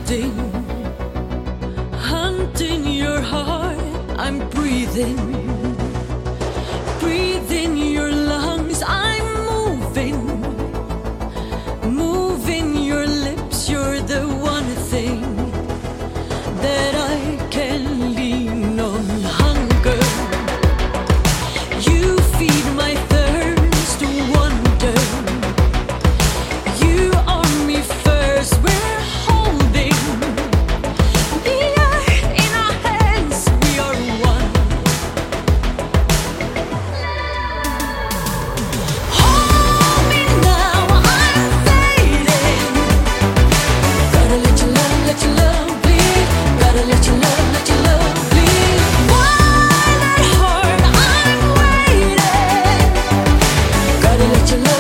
hunting, hunting your heart. I'm breathing, breathing your lungs. I'm moving, moving your lips. You're the one thing that I can lean on. Hunger, you feed my thirst. Wonder, you are me first. We're holding the earth in our hands. We are one. Hold me now, I'm fading. Gotta let your love bleed. Gotta let your love bleed. Wild at heart, I'm waiting. Gotta let your love.